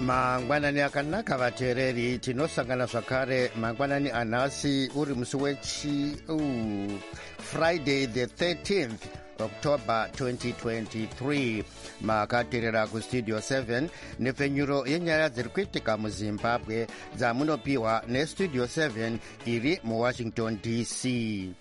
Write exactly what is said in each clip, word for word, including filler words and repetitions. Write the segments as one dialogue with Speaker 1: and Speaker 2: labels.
Speaker 1: mangwanani akanaka vateereri, tinosangana zvakare mangwanani anhasi uri musi wechi uh, Friday the thirteenth October twenty twenty-three. makateerera kustudio seven nepfenyuro yenyaya dziri kuitika muzimbabwe dzamunopiwa nestudio seven iri muwashington D C.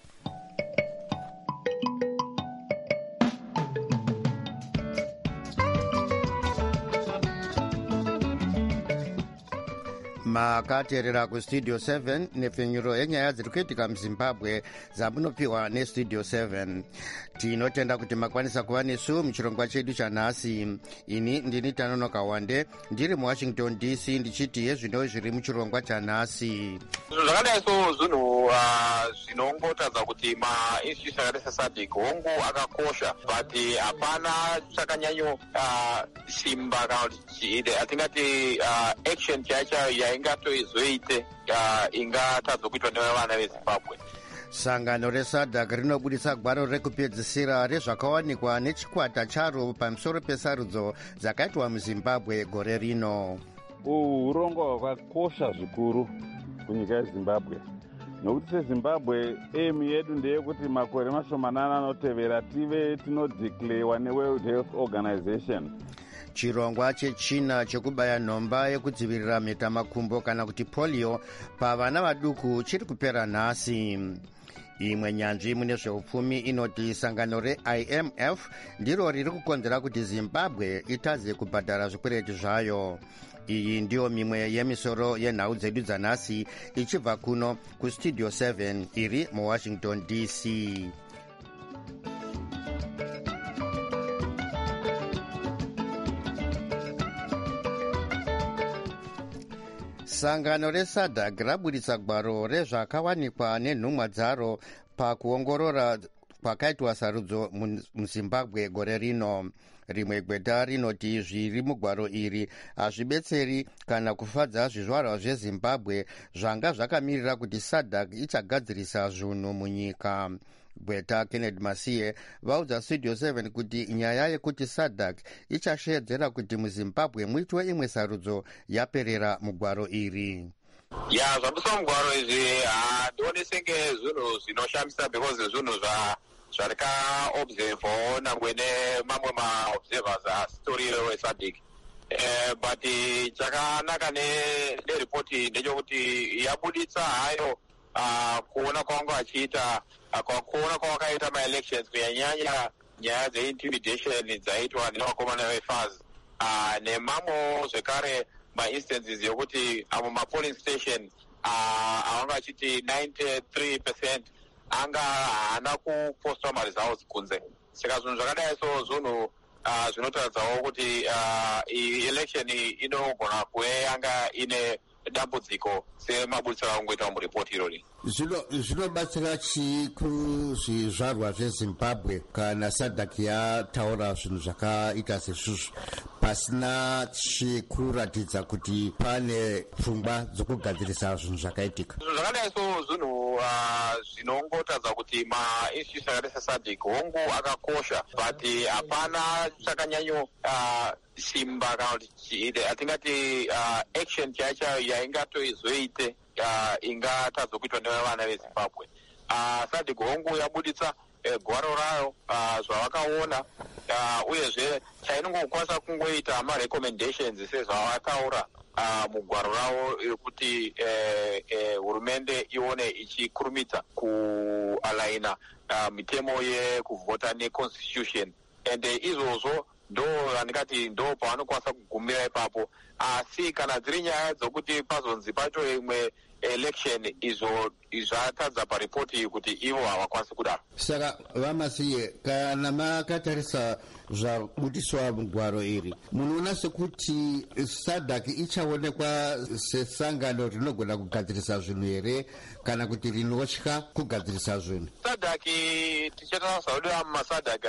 Speaker 1: makateerera kustudio seven nepfenyuro yenyaya dziri kuitika muzimbabwe dzamunopiwa nestudio seven. tinotenda kuti makwanisa kuva nesu muchirongwa chedu chanhasi. ini ndini Tanonoka Wande ndiri muwashington D C ndichiti yezvino zviri muchirongwa chanhasi.
Speaker 2: zvinhu zvakadai so zvinhu uh, zvinongotadza kuti mainstitution akadai sesadc hongu akakosha, but hapana chakanyanyo uh, simba kana kuti atingati uh, action chaichayo yaingatoizoite uh, ingatadza kuitwa nevana vezimbabwe.
Speaker 1: sangano resadc rinobudisa gwaro rekupedzisira rezvakawanikwa nechikwata charo pamusoro pesarudzo dzakaitwa muzimbabwe gore rino.
Speaker 3: uhu urongo hwakakosha zvikuru kunyika yezimbabwe, nokuti sezimbabwe emu yedu ndeyekuti makore mashomanana anotevera tive tinodeclarewa neworld health organization.
Speaker 1: chirongwa chechina chekubaya nhomba yekudzivirira mhetamakumbo kana kuti polio pavana vaduku chiri kupera nhasi. imwe nyanzvi mune zveupfumi inoti sangano re-I M F ndiro riri kukonzera kuti zimbabwe itadze kubhadhara zvikwereti zvayo. iyi ndiyo mimwe yemisoro yenhau dzedu dzanhasi ichibva kuno kustudio seven iri muwashington D C. sangano resadc rabudisa gwaro rezvakawanikwa nenhumwa dzaro pakuongorora kwakaitwa sarudzo muzimbabwe gore rino. rimwe gweta rinoti zviri mugwaro iri hazvibetseri kana kufadza zvizvarwa zvezimbabwe zvanga zvakamirira kuti sadc ichagadzirisa zvinhu munyika. gweta Kennedy Masiye vaudza studio seven kuti nyaya yekuti sadc ichashedzera kuti muzimbabwe muitwe imwe sarudzo yaperera mugwaro iri.
Speaker 2: ya zvabviswa mugwaro izvi handioni senge zvinhu zvinoshamisa because zvinhu zvarikaobservawo nangwe nemamwe maobservers astori wesadc. Uh, but chakanaka neripoti ndechekuti yabuditsa hayo uh, kuona kwanga achiita uh, kuona kwawakaita maelections kunyanyanya nyaya dzeintimidation dzaitwa nevakomana vefas uh, nemamwe zvekare mainstances yokuti amo mapolling station uh, avanga achiti ninety-three percent anga haana kupostwa maresults kunze. saka zvinhu zvakadai so zvinhu uh, zvinotaridzawo kuti uh, election inogona kuve yanga ine dambudziko semabudisiro akungoita muripoti irori.
Speaker 1: zvinobatsira chii kuzvizvarwa zvezimbabwe kana sadc yataura zvinhu zvakaita sezvizvo pasina chikuratidza kuti pane pfungwa dzokugadzirisa zvinhu zvakaitika?
Speaker 2: zvinhu zvakadai so zvinhu uh, zvinongotadza kuti mainstitution akadai sesadc hongu akakosha, but hapana chakanyanyo uh, simba kana kuti atingati uh, action chaichayo yaingatoizoite uh, ingatadza kuitwa nevana vezimbabwe. uh, sadc hongu yabuditsa uh, gwaro rayo uh, zvavakaona uh, uyezve chainongokwanisa kungoita marecommendations sezvavataura uh, mugwaro ravo rekuti hurumende uh, uh, ione ichikurumidza kualaina uh, mitemo yekuvhota neconstitution, and uh, izvozvo ndo andikati ndo pavanokwanisa kugumira ipapo. asi kana dziri nyaya dzokuti pazonzi pacho imwe election izvo zvatadza paripoti kuti ivo havakwanisi kudaro.
Speaker 1: saka vaMasiye, kana makatarisa zvabudiswa mugwaro iri munoona sekuti sadc ichaonekwa sesangano rinogona kugadzirisa zvinhu here kana kuti rinotya kugadzirisa zvinhu?
Speaker 2: sadc tichatarisa kuti masadc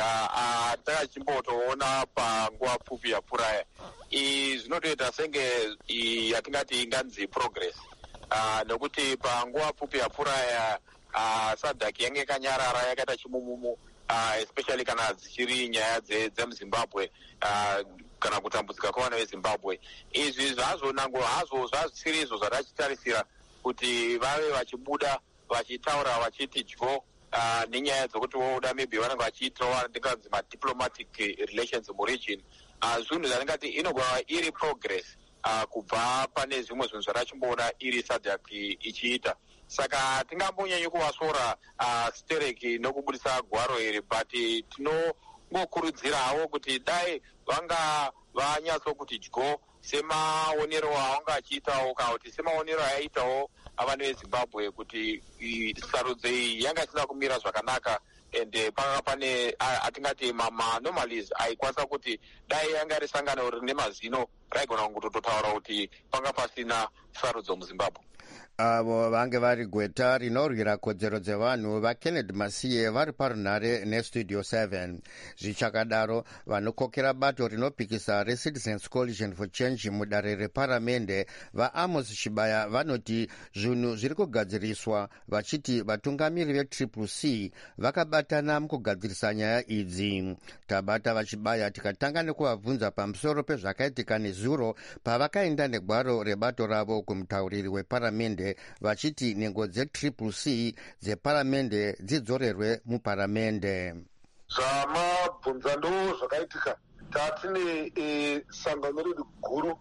Speaker 2: atakachimbotoona panguva pfupi yapfuura iyi zvinotoita senge yatingati inganzi progress. Uh, nekuti panguva pfupi yapfuura uh, sadc yange yakanyarara yakaita chimumumu uh, especially kana dzichiri nyaya dzemuzimbabwe uh, kana kutambudzika kwavana vezimbabwe. Izvi zvazonango hazvo zvasiri izvo zvadachitarisira kuti vave vachibuda vachitaura vachiti dyo uh, nenyaya dzokuti voda maybe vanenge vachiitawo ndinganzi madiplomatic relations muregion. Uh, zvinhu zvandingati inogona iri progress uh, kubva pane zvimwe zvinhu zvadachimboona iri sadhak ichiita. Saka tingambonyanyi kuvasora uh, stereki nokubudisa gwaro iri, but tinongokurudzirawo kuti dai vanga vanyatsokuti dyo semaonero aanga achiitawo kana kuti semaonero ayaitawo avana vezimbabwe kuti sarudzo iyi yanga isina kumira zvakanaka, ende panga pane atingati mamanomalies aikwanisa kuti dai yanga iri sangano rine mazino raigona kungototaura kuti panga pasina sarudzo muzimbabwe.
Speaker 1: avo vange vari gweta rinorwira kodzero dzevanhu vakennedy masiye vari parunhare nestudio seven. Zvichakadaro vanokokera bato rinopikisa reCitizens Coalition for Change mudare reparamende vaAmos Chibaya vanoti zvinhu zviri kugadziriswa, vachiti vatungamiri vetriple C vakabatana mukugadzirisa nyaya idzi. Tabata vaChibaya tikatanga nekuvabvunza pamusoro pezvakaitika nezuro pavakaenda negwaro rebato ravo kumutauriri weparamende vachiti nhengo dzetriple C dzeparamende dzidzorerwe muparamende.
Speaker 4: Zvamabvunza ndo zvakaitika. Tatine e, sangano redu guru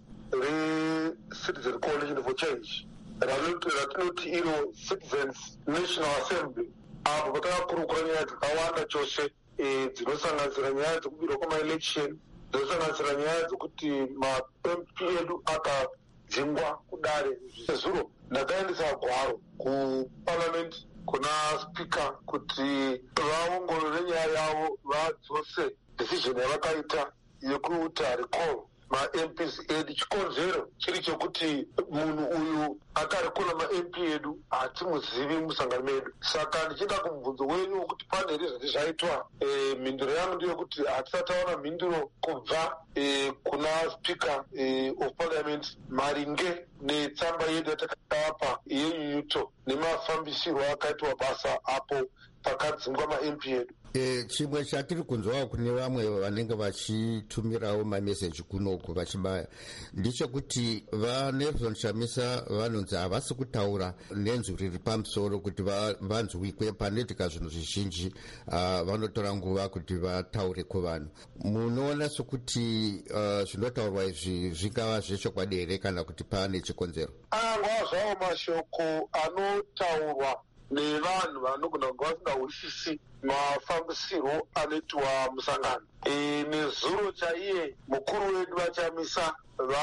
Speaker 4: reCitizen Coalition for Change ratinoti iro Citizens National Assembly, apo patakakurukura nyaya dzakawanda chose e, dzinosanganisira nyaya dzekubirwa kwamaelection, dzinosanganisira nyaya dzekuti ma-M P edu akajingwa kudare. Sezuro ndakaendesa gwaro kuparliament kuna speaker kuti vaongorore nyaya yavo vadzose decision yavakaita yekuti recall ma-M Ps edu. Chikonzero chiri chokuti munhu uyu akarikona ma-M P edu hatimuzivi musangano medu. Saka ndichida kumubvunzo wenyu wekuti pane here zvati zvaitwa. E, mhinduro yangu ndeyekuti hatisati taona mhinduro kubva e, kuna speaker e, of parliament maringe netsamba yedu yatakapa yenyunyuto nemafambisirwo akaitwa basa apo pakadzingwa ma-M P edu.
Speaker 1: E, chimwe chatiri kunzwawo kune vamwe vanenge vachitumirawo mameseji kunoku vachibaya ndechekuti vaNelson Chamisa vanonzi havasi kutaura nenzwi riri pamusoro kuti vanzwikwe panoitika zvinhu zvizhinji. Uh, vanotora nguva kuti vataure kuvanhu. Munoona sokuti uh, zvinotaurwa izvi zvingava zvechokwadi here kana kuti pane chikonzero?
Speaker 4: Angava zvavo mashoko anotaurwa nevanhu vanogona kunge vasingawisisi mafambisirwo anoitwa musangano. E, nezuro chaiye mukuru wedu vaChamisa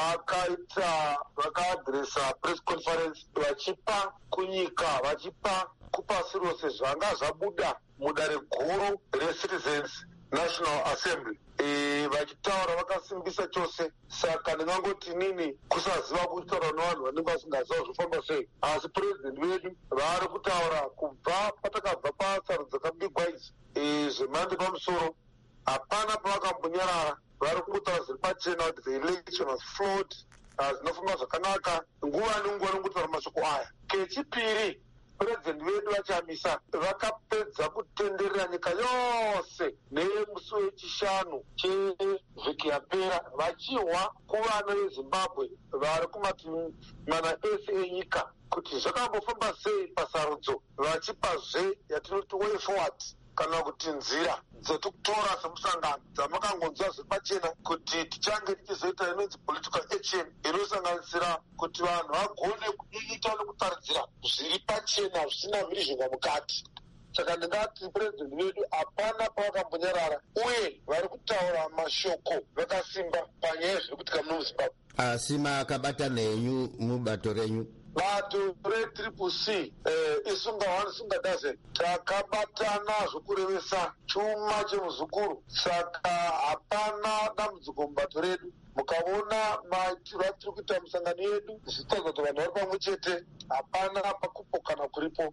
Speaker 4: vakaita vakaadhiresa press conference vachipa kunyika vachipa kupasi rose zvanga zvabuda mudare guru reCitizens National Assembly. E, vachitaura vakasimbisa chose. Saka ndingangoti nini kusaziva kuchitaura nevanhu vanenge vasingaziva zvofamba sei. Asi president vedu vari kutaura kubva patakabva pasarudzo dzakabigwa idzi e, zvemhando pamusoro. Hapana pavakambonyarara. Vari kungotaura zviri pachena kuti the election was flawed, hazinofamba zvakanaka. Nguva nenguva nongutaura mashoko aya. Kechipiri, president vedu vaChamisa vakapedza kutenderera nyika yose nemusi wechishanu chevhiki yapera vachihwa kuvana veZimbabwe vari kumativi mana ese enyika kuti zvakambofamba sei pasarudzo, vachipazve yatinoti way forward kana kuti nzira dzotokutora semusangano dzamakangonzwa zviri pachena kuti tichange tichizoita inonzi political action inosanganisira kuti vanhu vagone kunyunyuta nekutaridzira zviri pachena zvisina mhirizhonga mukati. Saka ndingati president vedu hapana pavakambonyarara uye vari kutaura mashoko vakasimba panyaya zviri kuitika muno muZimbabwe.
Speaker 1: Asi makabatana henyu mubato renyu?
Speaker 4: Bato retriple C eh, isunga one sunga dozen takabatana zvokurevesa chuma chemuzukuru. Saka hapana dambudziko mubato redu. Mukaona maitiro atiri kuita musangano yedu zvichitaridza kuti vanhu vari pamwe chete, hapana pakupo kana kuripo.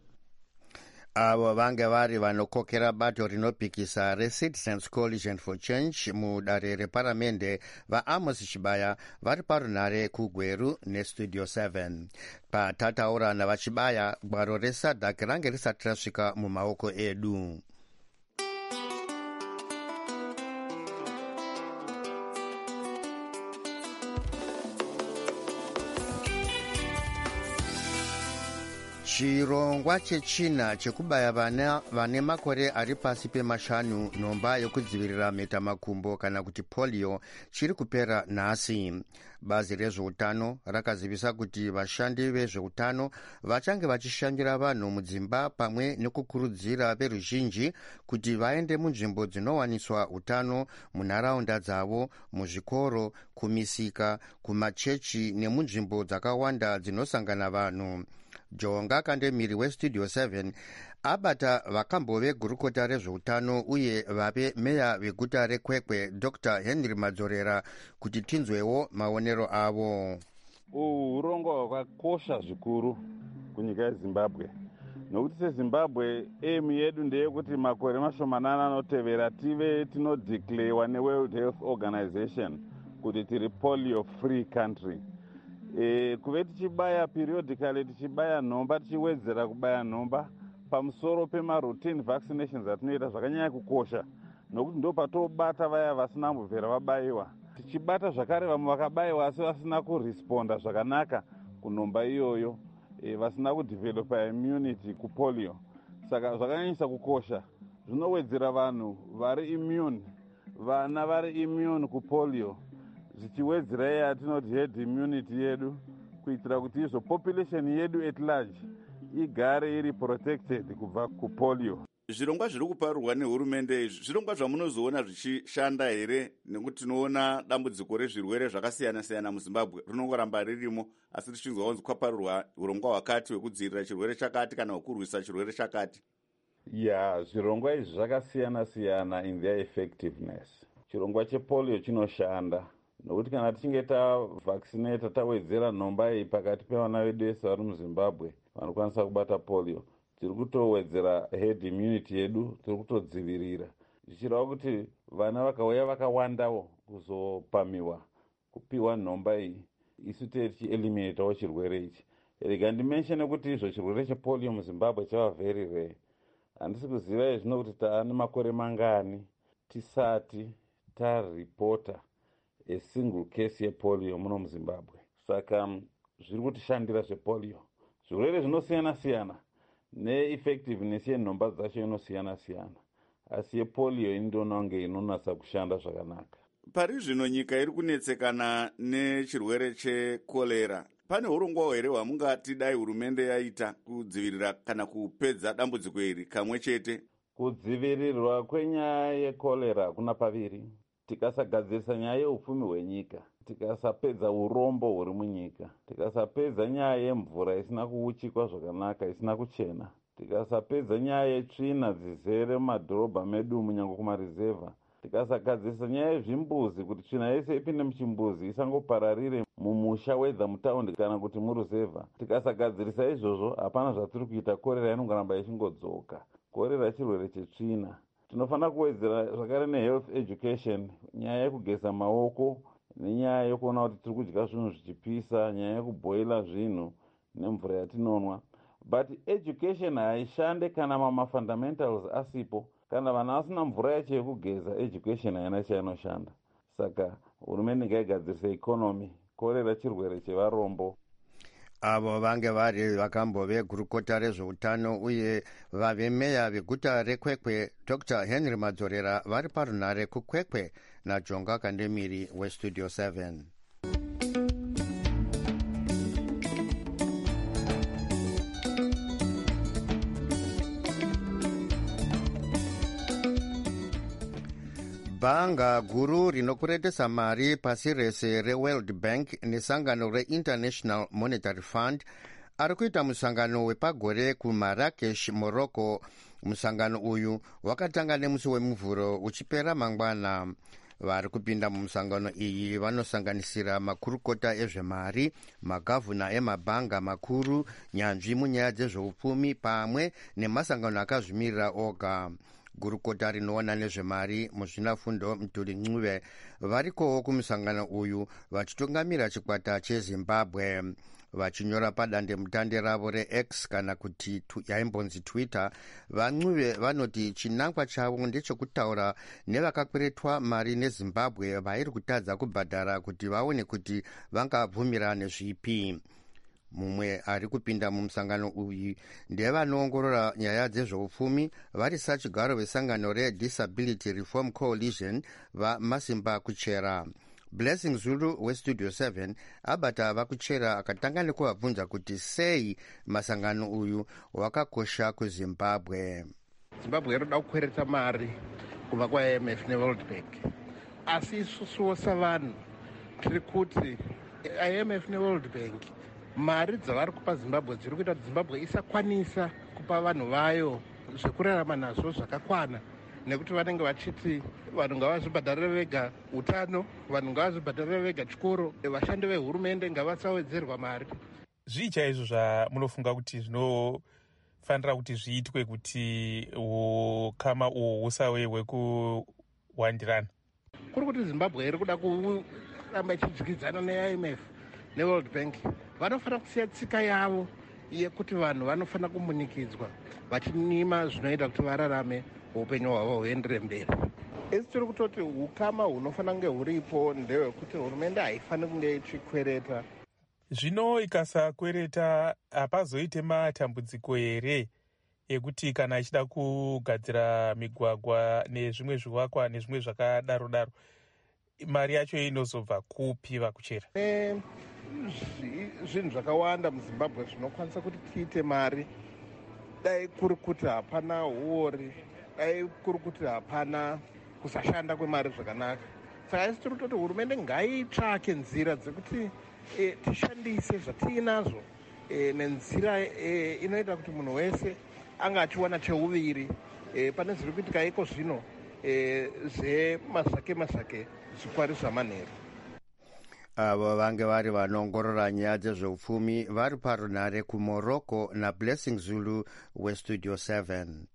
Speaker 1: Avo vange vari vanokokera bato rinopikisa reCitizens Coalition for Change mudare reparamende vaAmos Chibaya vari parunhare kuGweru nestudio seven. Patataura navaChibaya, gwaro resadhak range risati rasvika mumaoko edu. chirongwa chechina chekubaya vana vane makore ari pasi pemashanu nhomba yokudzivirira mhetamakumbo kana kuti polio chiri kupera nhasi. Bazi rezveutano rakazivisa kuti vashandi vezveutano vachange vachishandira vanhu mudzimba pamwe nekukurudzira veruzhinji kuti vaende munzvimbo dzinowaniswa utano munharaunda dzavo, muzvikoro, kumisika, kumachechi nemunzvimbo dzakawanda dzinosangana vanhu. Jonga Kandemiri westudio seven abata vakambove gurukota rezveutano uye vave meya veguta rekwekwe Doctor Henry Madzorera kuti tinzwewo maonero avo.
Speaker 3: Uhu urongwa hwakakosha zvikuru kunyika yeZimbabwe, nokuti seZimbabwe aim yedu ndeyekuti makore mashomanana anotevera tive tinodeclarewa neWorld Health Organization kuti tiri polio free country. E, kuve tichibaya periodically tichibaya nhomba tichiwedzera kubaya nhomba pamusoro pemaroutine vaccinations atinoita zvakanyanya kukosha, nokuti ndo patobata vaya vasina mbobvera vabayiwa, tichibata zvakare vamwe vakabayiwa asi vasina kuresponda zvakanaka kunhomba iyoyo, e, vasina kudevelopa immunity kupolio. Saka zvakanyanyisa kukosha, zvinowedzera vanhu vari immune, vana vari immune kupolio, zvichiwedzera iya yatinoti herd immunity yedu, kuitira kuti izvo population yedu at large igare iri protected kubva kupolio.
Speaker 5: Zvirongwa zviri kuparurwa nehurumende izvi zvirongwa zvamunozoona zvichishanda here? Nekuti tinoona dambudziko rezvirwere zvakasiyana siyana muZimbabwe rinongoramba ririmo, asi tichinzwa kunzi kwaparurwa urongwa hwakati hwekudzivirira chirwere chakati kana hwekurwisa chirwere chakati.
Speaker 3: Ya, zvirongwa izvi zvakasiyana siyana in their effectiveness. Chirongwa chepolio chinoshanda nokuti kana tichinge tavaccinata tawedzera nhomba iyi pakati pevana vedu vese vari muZimbabwe vanokwanisa kubata polio, tiri kutowedzera herd immunity yedu, tiri kutodzivirira zvichireva kuti vana vakauya vakawandawo kuzopamiwa kupiwa nhomba iyi, isu tee tichieliminatawo chirwere ichi. Rega ndimenshene kuti izvo chirwere chepolio muZimbabwe chava very rare. Handisi kuziva izvi nokuti taane makore mangani tisati taripota a single case yepolio muno muZimbabwe. Saka zviri kutishandira zvepolio. Zvirwere zvinosiyana siyana neeffectiveness yenhomba dzacho inosiyana siyana, asi yepolio indona kunge inonatsa kushanda zvakanaka.
Speaker 5: Pari zvino nyika iri kunetsekana nechirwere chekorera. Pane urongwa here hwamungati dai hurumende yaita kudzivirira kana kupedza dambudziko iri kamwe chete?
Speaker 3: Kudzivirirwa kwenyaya yekorera kuna paviri. Tikasagadzirisa nyaya yeupfumi hwenyika, tikasapedza urombo huri munyika, tikasapedza nyaya yemvura isina kuuchikwa zvakanaka, isina kuchena, tikasapedza nyaya yetsvina dzizere mumadhorobha medu munyange kumarizevha, tikasagadzirisa nyaya yezvimbuzi kuti tsvina yese ipinde muchimbuzi isangopararire mumusha wedza mutaundi kana kuti muruzevha, tikasagadzirisa izvozvo hapana zvatiri kuita, korera inongoramba ichingodzoka. Korera chirwere chetsvina. Tinofanira kuwedzera zvakare nehealth education, nyaya yekugeza maoko nenyaya yekuona kuti tiri kudya zvinhu zvichipisa, nyaya yekubhoila zvinhu nemvura yatinonwa. But education haishande kana mamafundamentals asipo. Kana vana vasina mvura yacho yekugeza, education haina chainoshanda. Saka hurumende ngaigadzirise economy, korera chirwere chevarombo.
Speaker 1: Avo vange vari vakambove gurukota rezveutano uye vave meya veguta rekwekwe Doctor Henry Madzorera vari parunhare kukwekwe naJonga Kandemiri westudio seven. Bhanga guru rinokuretesa mari pasi rese reWorld Bank nesangano reInternational Monetary Fund ari kuita musangano wepagore kuMarrakesh, Morocco. Musangano uyu wakatanga nemusi wemuvhuro uchipera mangwana. Vari kupinda mumusangano iyi vanosanganisira makurukota ezvemari, magavhuna emabhanga makuru, nyanzvi munyaya dzezveupfumi pamwe nemasangano akazvimirira oga. Gurukota rinoona nezvemari muzvinafundo Mutuli Ncube varikowo kumusangano uyu vachitungamira chikwata cheZimbabwe. Vachinyora padande mutande ravo reX kana kuti yaimbonzi Twitter, vaNcube vanoti chinangwa chavo ndechekutaura nevakakweretwa mari neZimbabwe vairi kutadza kubhadhara kuti vaone kuti vangabvumirane zvipi. mumwe ari kupinda mumusangano uyu ndevanoongorora nyaya dzezveupfumi vari sachigaro vesangano redisability reform coalition vamasimba kuchera. Blessing Zulu westudio seven abata vakuchera akatanga nekuvabvunza kuti sei masangano uyu wakakosha kuzimbabwe.
Speaker 6: Zimbabwe inoda kukwereta mari kubva kwa I M F neWorld Bank, asi isusuwo savanhu tiri kuti I M F neWorld Bank mari dzavari kupa Zimbabwe dziri kuita kuti Zimbabwe isakwanisa kupa vanhu vayo zvekurarama nazvo zvakakwana, nekuti vanenge vachiti vanhu ngavazvibhadharire vega utano, vanhu ngavazvibhadharire vega chikoro, vashandi vehurumende ngavasawedzerwa mari.
Speaker 7: Zvii chaizvo zvamunofunga kuti zvinofanira kuti zviitwe kuti ukama uhwo husave hwekuwandirana?
Speaker 6: Kuri kuti Zimbabwe iri kuda kuramba ichidyidzana ne-I M F neWorld Bank, vanofanira kusiya tsika yavo yekuti vanhu vanofanira kumunikidzwa vachinima zvinoita kuti vararame upenyu hwavo huendere mberi. Esi tiri kutoti ukama hunofanira kunge huripo ndehwekuti hurumende haifaniri kunge ichikwereta.
Speaker 7: Zvino ikasakwereta hapazoite matambudziko here ekuti kana ichida kugadzira migwagwa nezvimwe zvivakwa nezvimwe zvakadaro daro, mari yacho inozobva kupi vakuchera?
Speaker 6: Zvinhu zvakawanda muZimbabwe zvinokwanisa kuti tiite mari, dai kuri kuti hapana uori, dai kuri kuti hapana kusashanda kwemari zvakanaka. Saka isi tiri kutoti hurumende ngaitsvake nzira dzekuti e, tishandise zvatiinazvo e, nenzira e, inoita kuti munhu wese anga achiwana cheuviri e, pane zviri kuitika iko zvino e, zvemazvake mazvake zvikwari zvamanheru.
Speaker 1: Avo vange vari vanoongorora nyaya dzezveupfumi vari parunare kuMorocco naBlessing Zulu westudio seven.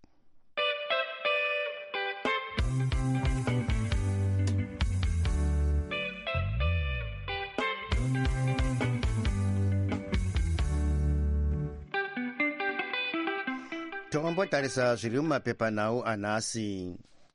Speaker 1: Tombotarisa zviri mumapepanhau anhasi.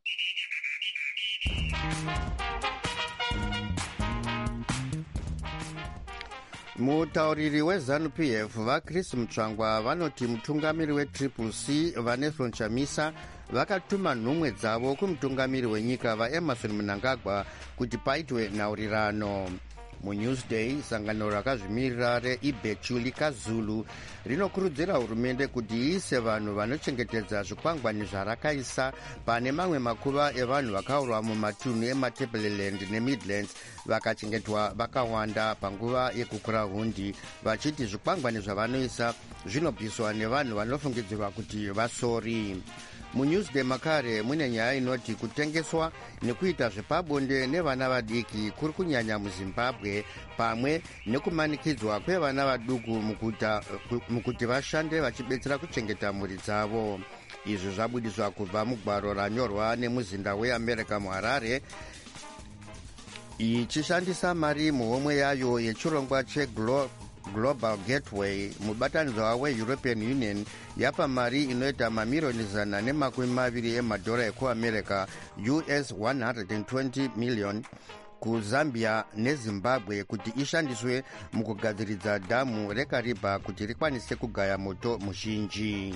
Speaker 1: Mutauriri weZANU-P F vaChris Mutsvangwa vanoti mutungamiri weTriple C vaNelson Chamisa vakatuma nhumwe dzavo kumutungamiri wenyika vaEmmerson Mnangagwa kuti paitwe nhaurirano. MuNewsday sangano rakazvimirira reIbechuli kaZulu rinokurudzira hurumende kuti iise vanhu vanochengetedza zvikwangwani zvarakaisa pane mamwe makuva evanhu vakaurwa mumatunhu eMatabeleland neMidlands vakachengetwa vakawanda panguva yekukura hundi, vachiti zvikwangwani zvavanoisa zvinobviswa nevanhu vanofungidzirwa kuti vasori. MuNewsday makare mune nyaya inoti kutengeswa nekuita zvepabonde nevana vadiki kuri kunyanya muZimbabwe pamwe nekumanikidzwa kwevana vaduku mukuta, mukuti vashande vachibetsera kuchengeta mhuri dzavo. Izvi zvabudiswa kubva mugwaro ranyorwa nemuzinda weAmerica muHarare ichishandisa mari muhomwe yayo yechirongwa cheGlo Global Gateway. Mubatanidzwa weEuropean Union yapa mari inoita mamiriyoni zana nemakumi maviri emadhora ekuAmerica U S one hundred twenty million kuZambia neZimbabwe kuti ishandiswe mukugadziridza dhamu reKariba kuti rikwanise kugaya moto muzhinji.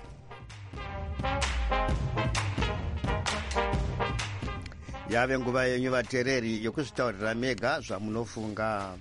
Speaker 1: Yave nguva yenyu vateereri yokuzvitaurira mega zvamunofunga.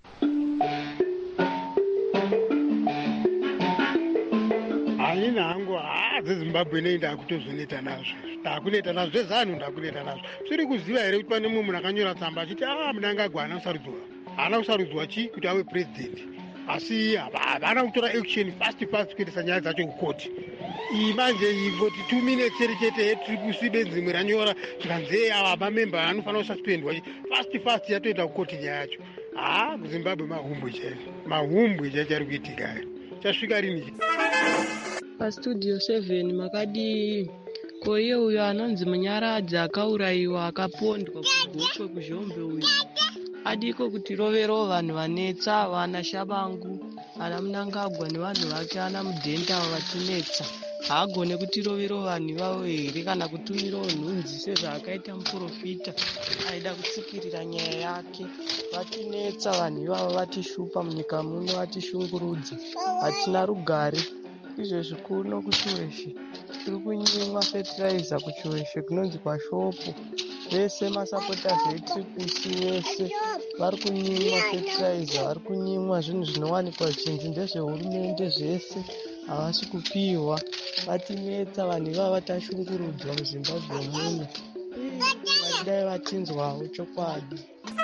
Speaker 8: Haina hangu haa dzeZimbabwe nei ndakutozoneta nazvo, ndakuneta nazvo zvezanhu ndakuneta nazvo. Zviri kuziva here kuti pane mumwe munhu akanyora tsamba achiti ah Mnangagwa haana kusarudzwa, haana kusarudzwa chi kuti ave president, asi havana kutora action fast fast kuendesa nyaya dzacho kukoti. Iyi manje ingoti two minutes chete chete yeTriple C benzi rimwe ranyora zvikanzi ava mamemba anofanira kususpendwa fast fast yatoenda kukoti nyaya yacho. Haa kuZimbabwe mahumbwe chaizvo, mahumbwe chaizvo ari kuitika. Chasvika rini?
Speaker 9: Pastudio seven makadii ko iye uyo anonzi Munyaradzi akaurayiwa akapondwa kugochwe kuzhombe uyu adiko kuti rovero vanhu vanetsa vana Shabangu ana Mnangagwa nevanhu vake ana Mudhenda vatinetsa haagone kutirovero vanhu ivavo here kana kutumirawo nhunzi sezvaakaita muprofita aida kutsikirira nyaya yake. Vatinetsa vanhu ivavo, vatishupa munyika muno, vatishungurudza, hatina rugare. Izvezvi kuno kuchiweshe tiri kunyimwa fetiraiza kuchiweshe kunonzi kwashopo. Vese masapotas etriplec vese vari kunyimwa fetiraiza, vari kunyimwa zvinhu zvinowanikwa zvichinzi ndezvehurumende, zvese havasi kupiwa. Vatinetsa vanhu ivavo, vatashungurudzwa muzimbabwe muno. Vadai vatinzwawo chokwadi.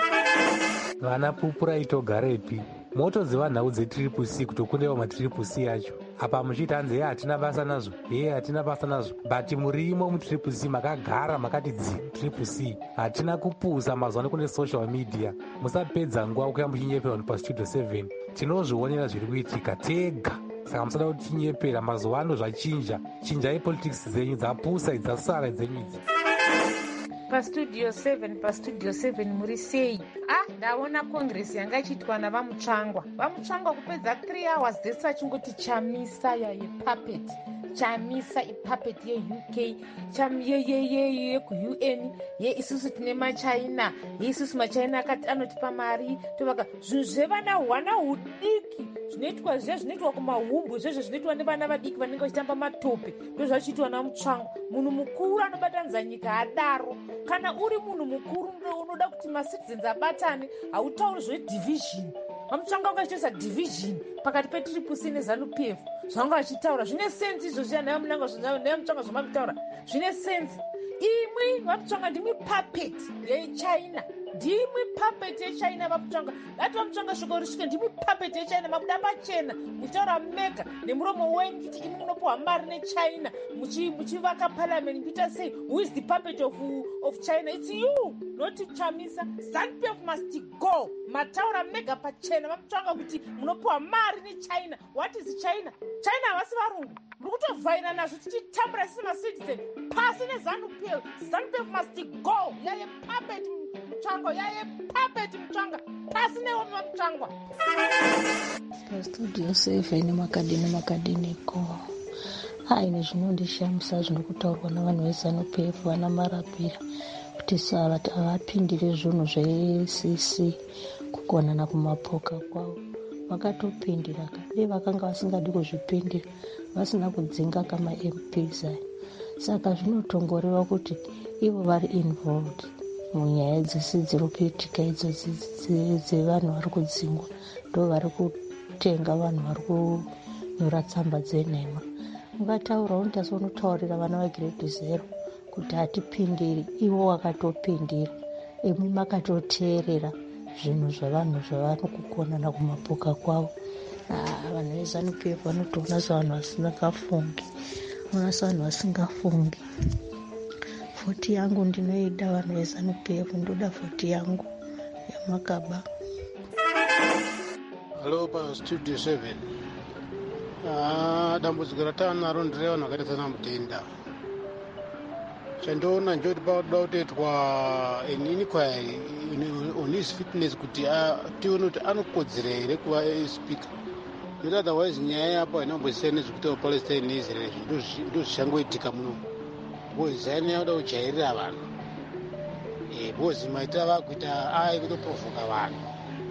Speaker 10: Vana pupura itogarepi motoziva nhau dzetriple c kutokundewa matriple c yacho apa muchiita hanzi ye hatina basa nazvo, ye hatina basa nazvo, but murimo mutriple c makagara makati dzi triple c. Hatina kupusa mazuva nekune social media. Musapedza nguva kuya muchinyepera pastudio seven. Tinozvionera zviri kuitika tega, saka musada kuti tinyepera. Mazuva ano zvachinja, chinjai politics dzenyu, dzapusa idzasara dzenyu idzi.
Speaker 11: Pastudio seven, pastudio seven muri sei? Ah, ndaona congress yanga ichiitwa navamutsvangwa. Vamutsvangwa kupedza three hours dzese vachingoti chamisa yaye puppet. Chamisa ipuppet ye-U K, cham ye-ku-U N, ye isusu tine machina, ye isusu machina akati anotipa mari, tovaka zvinhu zvevana hwana hudiki zvinoitwa zve zvinoitwa kumahumbu zvezvo zvinoitwa nevana vadiki vanenge vachitamba matope, ndozvachiitwa namutsvangwa. Munhu mukuru anobatanidza nyika adaro. Kana uri munhu mukuru unoda kuti macitizens abatane, hautauri zvedivision. Vamutsvanga vakachitoisa division pakati petriple c nezanu P F. Zvanga vachitaura zvine sense izvozvo, naye munanga nevamutsvanga zvamavitaura zvine sense. Imwi vamutsvanga ndimwi puppet yechina, ndimwi puppet yechina vamutsvanga. Dati vamutsvanga shoko risvike ndimwi puppet yechina, mabuda pachena muchitaura mega nemuromo wenyu kuti imi munopiwa mari nechina muchivaka parliament kuita sei. Who is the puppet of, of China? It's you, not Chamisa. ZANU P F must go. Mataura mega pachena vamutsvanga kuti munopiwa mari nechina. What is China? China havasi varungu. Muri kutovhaina nazvo tichitambura sisi macitizen pasi nezanu P F. ZANU P F must go. Yaye puppet mutsvangwa, yaye puppet mutsvangwa, pasi newe mutsvangwa.
Speaker 12: Pastudio seven makadini makadiniko. Haine zvinondishamisa zvinokutaurwa navanhu vezanu P F vana marapira kuti savati havapindire zvinhu zve-C C kukonana kumapoka kwavo. Vakatopindira kade vakanga vasingadi kuzvipindira, vasina kudzinga kama M Ps aya. Saka zvinotongoreva kuti ivo vari involved munyaya dzese dziri kuitika idzo dzevanhu vari kudzingwa, ndo vari kutenga vanhu vari kunyora tsamba dzenhema. Ungataurawo ndasi unotaurira vana vagiredi zero kuti hatipindiri, ivo wakatopindira. Imi makatoteerera zvinhu zvavanhu zvavari kukonana kumapoka kwavo. Vanhu vezanu P F vanotoona sevanhu vasingafungi, ona sevanhu vasingafungi. Vhoti yangu ndinoida vanhu vezanu P F, ndoda vhoti yangu yamakaba.
Speaker 8: Hello, pa studio seven. Ah, dambudziko ratanaro ndereva vanhu vakaita sana mutenda. Chandoona njoti pauda kutoitwa an inquiry on his fitness kuti tione kuti anokodzera here kuva speaker. Not otherwise nyaya yapo hainambosiyana nezvekuita Palestine neIsrael ndo zvichangoitika muno. Boziani yauda kujairira vanhu. Eh, bozi maitira vakuita ai kutoprovoka vanhu.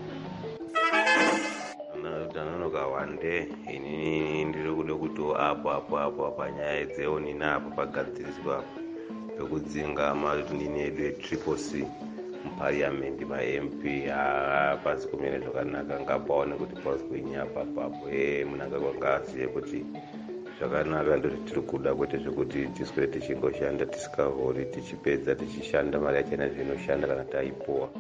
Speaker 13: Ndanonoka wande inini ndiri kuda kuti apo apo apo panyaya dzeonini apo pagadziriswa pekudzinga madini edu etriple C muparliament ma-M P hapasi kumira zvakanaka. Ngapaone kuti pasi kwenyu apapapo e munanga kwangaziye kuti zvakanaka ndoti tiri kuda kwete zvekuti tiswere tichingoshanda tisikahori, tichipedza tichishanda mari yachena zvinoshanda kana taipuwa.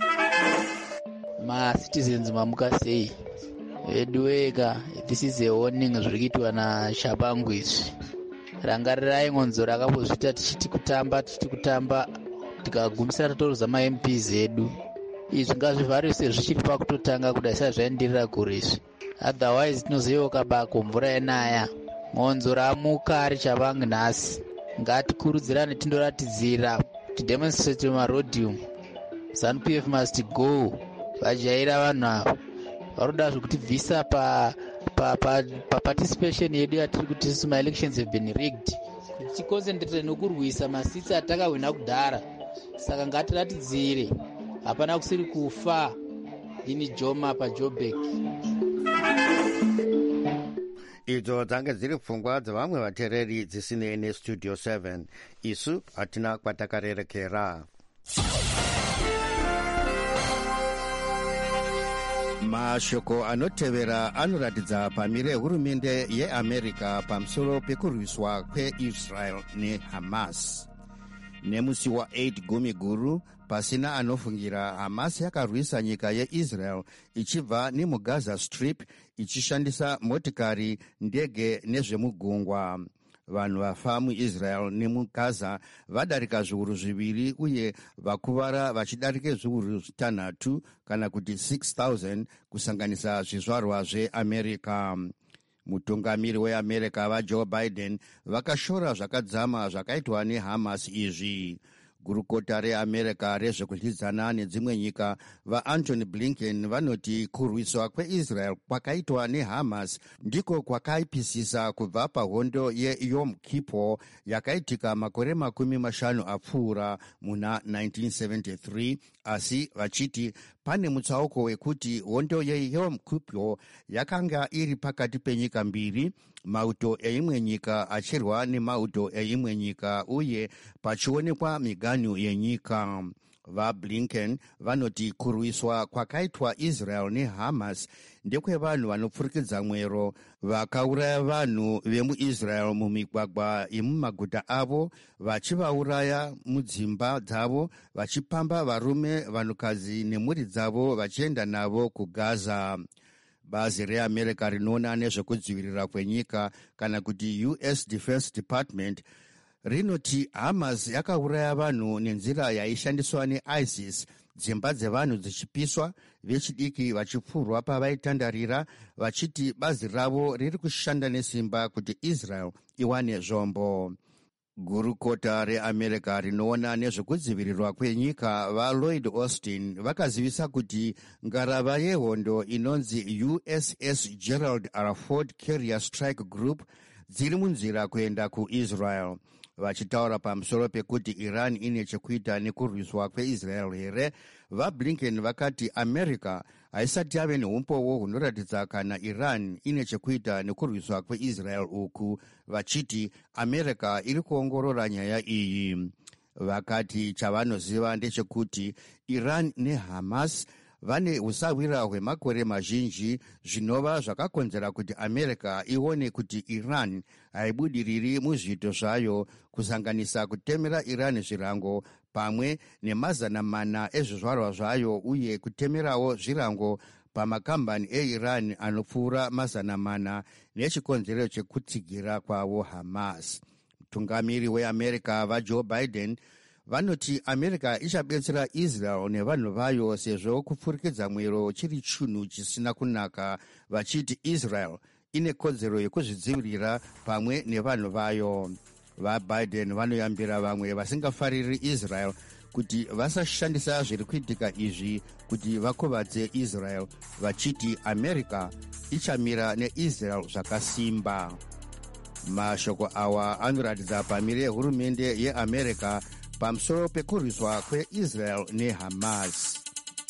Speaker 14: Ma-citizens mamuka sei edu wega. This is a warning zviri kuitwa naShabangu izvi. Rangarirai ng'onzo rakambozvita tichiti kutamba tichiti kutamba tikagumisira tatorodza ma-M Ps edu. Izvi ngazvivharise zvichiri pakutotanga kudai sai zvaenderera kure izvi. Otherwise tinozoyeuka bako mvura yenaya. Ng'onzo ramuka ari Shabangu nhasi. Ngatikurudzirane tindoratidzira tidemonstrate mumarodium. ZANU P F must go. Vajaira vanhu ava varoda zvokutibvisa pa paparticipation yedu yatiri kuti isusu maelections have been rigged, kuti ticoncentrate nokurwisa masitsi atakahwina kudhara. Saka ngatiratidzire hapana kusiri kufa. Ini Joma paJoburg.
Speaker 1: idzo dzange dziri pfungwa dzevamwe vateereri dzisinei nestudio seven. isu hatina kwatakarerekera. mashoko anotevera anoratidza pamire hurumende yeamerica pamusoro pekurwiswa kweisrael nehamas. nemusi wa8 gumi guru pasina anofungira, hamas yakarwisa nyika yeisrael ichibva nemugaza strip ichishandisa motikari, ndege nezvemugungwa. vanhu vafa muisrael nemugaza vadarika zviuru zviviri uye vakuvara vachidarike zviuru zvitanhatu kana kuti six thousand kusanganisa zvizvarwa zveamerica. mutungamiri weamerica vajoe biden vakashora zvakadzama zvakaitwa nehamas izvi. gurukota reamerica rezvekudyidzana nedzimwe nyika vaantony blinken vanoti kurwiswa kweisrael kwakaitwa nehamas ndiko kwakaipisisa kubva pahondo yeyom kippur yakaitika makore makumi mashanu apfuura muna nineteen seventy-three, asi vachiti pane mutsauko wekuti hondo yeyom kippur yakanga iri pakati penyika mbiri, mauto eimwe nyika achirwa nemauto eimwe nyika uye pachionekwa miganhu yenyika. vablinken vanoti kurwiswa kwakaitwa israel nehamas ndekwevanhu vanopfurikidza mwero, vakauraya vanhu vemuisrael mumigwagwa yemumaguta avo, vachivauraya mudzimba dzavo, vachipamba varume, vanhukadzi nemhuri dzavo vachienda navo kugaza. bazi reamerica rinoona nezvekudzivirira kwenyika kana kuti U S Defense Department rinoti hamas yakauraya vanhu nenzira yaishandiswa neisis, dzimba dzevanhu dzichipiswa, vechidiki vachipfurwa pavaitandarira, vachiti bazi ravo riri kushanda nesimba kuti israel iwane zvombo. gurukota reamerica rinoona nezvekudzivirirwa kwenyika valoyd austin vakazivisa kuti ngarava yehondo inonzi U S S Gerald R. Ford Carrier Strike Group dziri munzira kuenda kuisrael. vachitaura pamusoro pekuti iran ine chekuita nekurwiswa kweisrael here, vablinken vakati america haisati yave neumpowo hunoratidza kana iran ine chekuita nekurwiswa kweisrael uku, vachiti america iri kuongorora nyaya iyi. vakati chavanoziva ndechekuti iran nehamas vane usawira hwemakore mazhinji zvinova zvakakonzera kuti america ione kuti iran haibudiriri muzviito zvayo, kusanganisa kutemera iran zvirango pamwe nemazana mana ezvizvarwa zvayo uye kutemerawo zvirango pamakambani eiran anopfuura mazana mana nechikonzero chekutsigira kwavo hamas. mutungamiri weamerica vajoe biden vanoti america ichabetsera israel nevanhu vayo sezvo kupfurikidza mwero chiri chinhu chisina kunaka, vachiti israel ine kodzero yekuzvidzivirira pamwe nevanhu vayo. vabiden vanoyambira vamwe vasingafariri israel kuti vasashandisa zviri kuitika izvi kuti vakuvadze israel, vachiti america ichamira neisrael zvakasimba. mashoko awa anoratidza pamire yehurumende yeamerica pamusoro pekurwiswa kweisrael nehamas.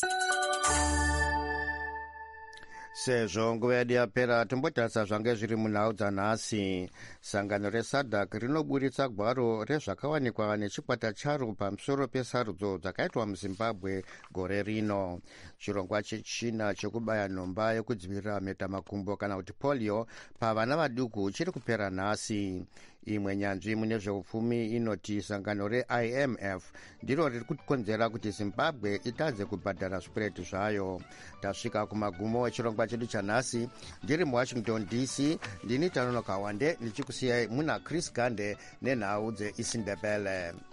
Speaker 1: sezvo nguva yedu yapera tombotarisa zvange zviri munhau dzanhasi. sangano resadhak rinoburitsa gwaro rezvakawanikwa nechikwata charo pamusoro pesarudzo dzakaitwa muzimbabwe gore rino. chirongwa chechina chekubaya nhomba yekudzivirira mhetamakumbo kana kuti polio pavana vaduku chiri kupera nhasi. imwe nyanzvi mune zveupfumi inoti sangano re-I M F ndiro riri kukonzera kuti zimbabwe itadze kubhadhara zvikwereti zvayo. tasvika kumagumo echirongwa chedu chanhasi. ndiri muwashington D C, ndini Tanonoka Wande ndichikusiyai muna Chris Gande nenhau dzeisindebele.